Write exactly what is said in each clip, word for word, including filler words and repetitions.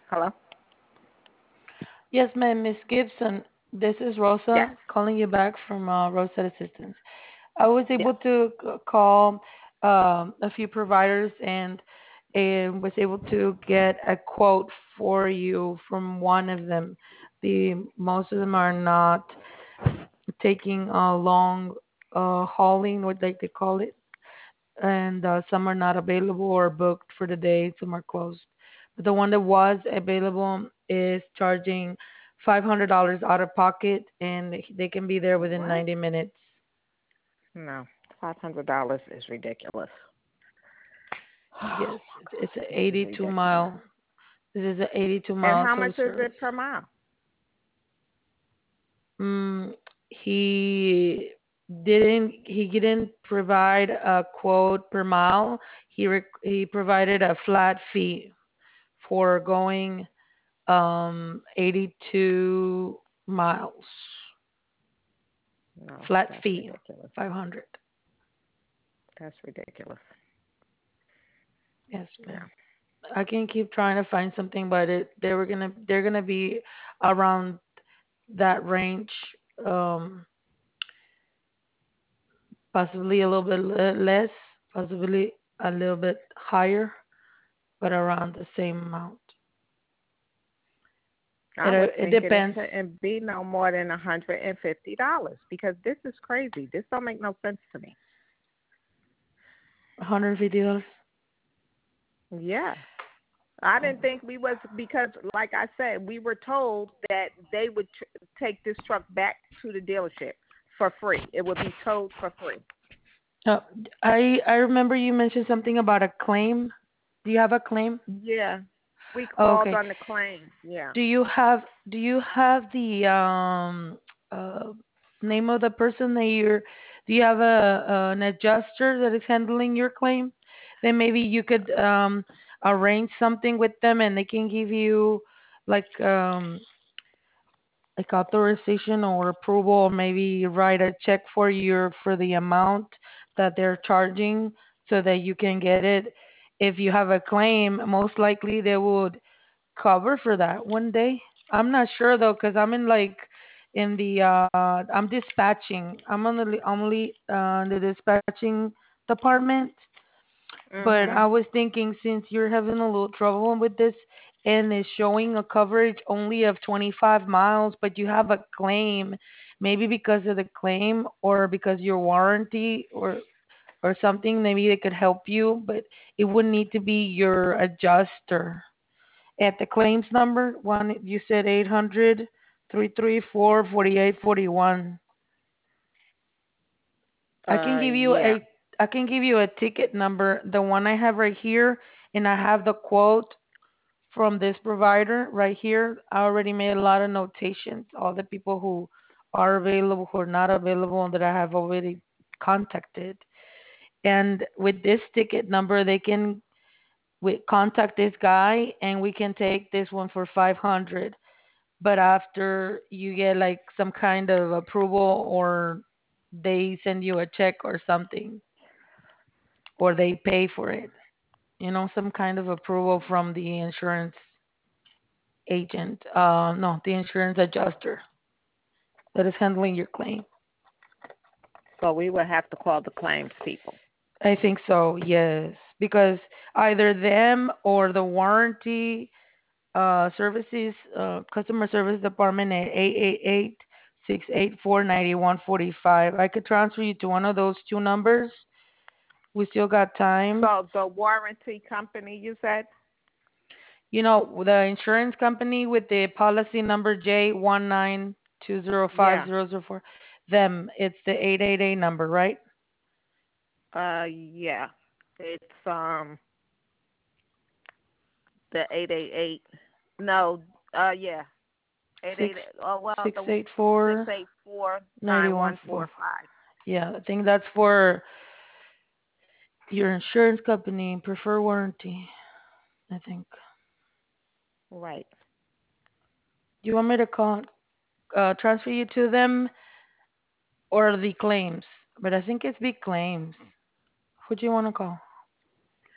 Hello? Yes, ma'am, Miss Gibson. This is Yes. Rosa calling you back from uh, Rosa Assistance. I was Yes. able to c- call um, a few providers and and was able to get a quote for you from one of them. The most of them are not taking a long uh, hauling, what like they call it, and uh, some are not available or booked for the day. Some are closed. But the one that was available is charging five hundred dollars out of pocket, and they can be there within What? ninety minutes. No. Five hundred dollars is ridiculous. Oh Yes, my it's, it's God, an this is eighty-two ridiculous. mile. This is an eighty-two And mile how tow much is service. it per mile? Mm, he didn't. He didn't provide a quote per mile. He re- he provided a flat fee for going um eighty-two miles. No, Flat that's fee, ridiculous. five hundred. That's ridiculous. Yes, Yeah. ma'am. I can keep trying to find something, but it they were gonna they're gonna be around that range, um, possibly a little bit le- less, possibly a little bit higher, but around the same amount. I It was uh, it thinking it depends. couldn't be no more than a hundred and fifty dollars because this is crazy. This don't make no sense to me. one hundred fifty dollars. Yeah. I Oh, didn't think we was because, like I said, we were told that they would tr- take this truck back to the dealership for free. It would be towed for free. Uh, I I remember you mentioned something about a claim. Do you have a claim? Yeah, we Oh, called okay. on the claim. Yeah. Do you have do you have the um uh name of the person that you're do you have a an adjuster that is handling your claim? Then maybe you could um arrange something with them and they can give you like um like authorization or approval, or maybe write a check for your for the amount that they're charging so that you can get it. If you have a claim, most likely they would cover for that one day. I'm not sure though, cause I'm in like in the uh I'm dispatching. I'm on the only uh the dispatching department. But I Mhm. was thinking since you're having a little trouble with this and it's showing a coverage only of twenty-five miles, but you have a claim, maybe because of the claim or because your warranty or or something, maybe they could help you, but it would need to be your adjuster. At the claims number, one you said eight hundred three three four forty eight forty one. I can Uh, give you yeah. a I can give you a ticket number, the one I have right here, and I have the quote from this provider right here. I already made a lot of notations, all the people who are available, who are not available, and that I have already contacted. And with this ticket number, they can we contact this guy, and we can take this one for five hundred. But after you get like some kind of approval, or they send you a check or something, or they pay for it, you know, some kind of approval from the insurance agent, uh, no, the insurance adjuster that is handling your claim. So we would have to call the claims people. I think so, yes, because either them or the warranty uh, services, uh, customer service department at eight eight eight six eight four nine one four five. I could transfer you to one of those two numbers. We still got time. So the warranty company, you said? You know, the insurance company with the policy number J one nine two zero five Yeah. zero zero four. Them, it's the eight eight eight number, right? Uh, yeah. It's um the eight eight eight. No. Uh, yeah. Eight Six eight. Oh well, six the eight six four eight four ninety nine one one four. four five. Yeah, I think that's for your insurance company, prefer warranty. I think. Right. Do you want me to call, uh, transfer you to them or the claims? But I think it's big claims. Who do you want to call?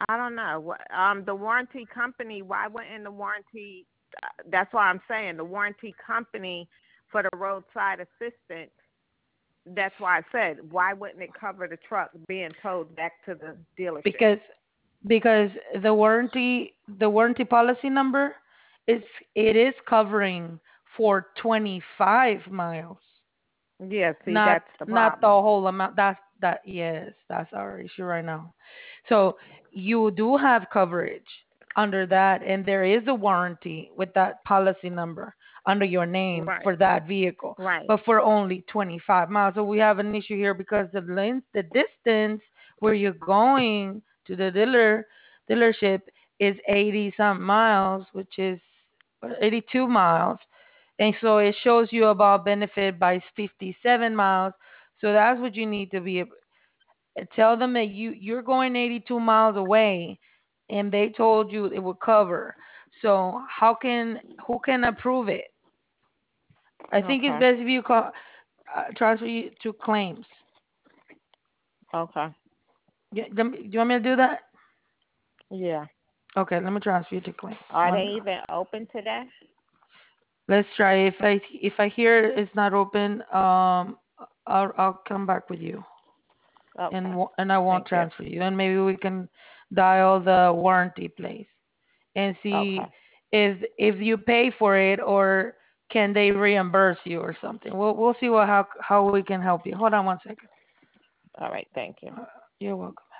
I don't know. What- Um, the warranty company. Why wouldn't the warranty? Uh, that's why I'm saying the warranty company for the roadside assistance. That's why I said, why wouldn't it cover the truck being towed back to the dealership? because because the warranty the warranty policy number is it is covering for twenty-five miles, Yeah, see, not that's the not the problem. whole amount. That's that yes, that's our issue right now. So you do have coverage under that, and there is a warranty with that policy number under your name Right, for that vehicle, right. but for only twenty-five miles. So we have an issue here because the length, the distance where you're going to the dealer dealership is eighty some miles, which is eighty-two miles, and so it shows you about benefit by fifty-seven miles. So that's what you need to be. Tell them that you you're going eighty-two miles away, and they told you it would cover. So how can who can approve it? I think it's Okay, best if you call uh, transfer you to claims. okay. Yeah, let me- do you want me to do that? Yeah. Okay, let me transfer you to claims. Are One, they even open today? let's try. If I if I hear it's not open, um, I'll I'll come back with you. and Okay. w- and I won't Thank you. transfer you. And maybe we can dial the warranty place and Okay. see if if you pay for it or can they reimburse you or something. We'll we'll see what how how we can help you. Hold on one second. All right. Thank you. Uh, you're welcome.